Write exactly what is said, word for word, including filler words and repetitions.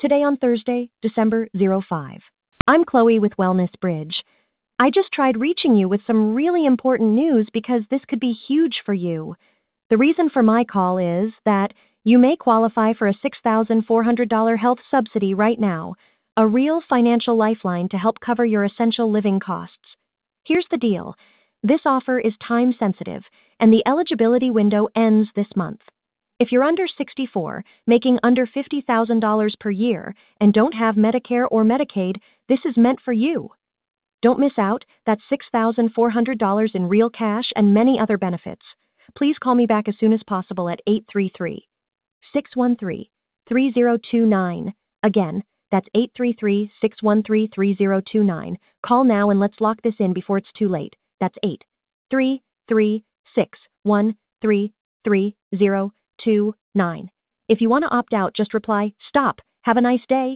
today on Thursday, December fifth. I'm Chloe with Wellness Bridge. I just tried reaching you with some really important news because this could be huge for you. The reason for my call is that you may qualify for a six thousand four hundred dollars health subsidy right now, a real financial lifeline to help cover your essential living costs. Here's the deal. This offer is time sensitive, and the eligibility window ends this month. If you're under sixty-four, making under fifty thousand dollars per year, and don't have Medicare or Medicaid, this is meant for you. Don't miss out. That's six thousand four hundred dollars in real cash and many other benefits. Please call me back as soon as possible at eight three three, six one three, three zero two nine. Again, that's eight three three, six one three, three zero two nine. Call now and let's lock this in before it's too late. That's eight three three, six one three, three zero two nine. If you want to opt out, just reply, "Stop. Have a nice day."